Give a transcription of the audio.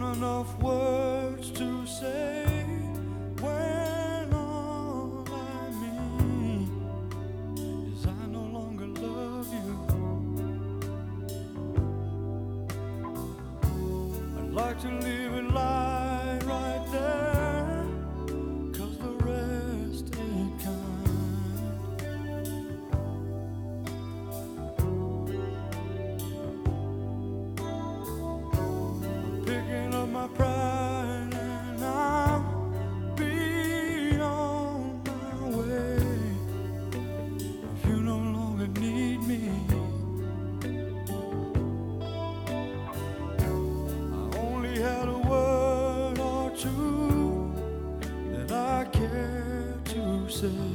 enough words to say when all I mean is I no longer love you. I'd like to leave it lie right there, 'cause the rest ain't kind. Picking up my pride and I'll be on my way. If you no longer need me, I only had a word or two that I care to say.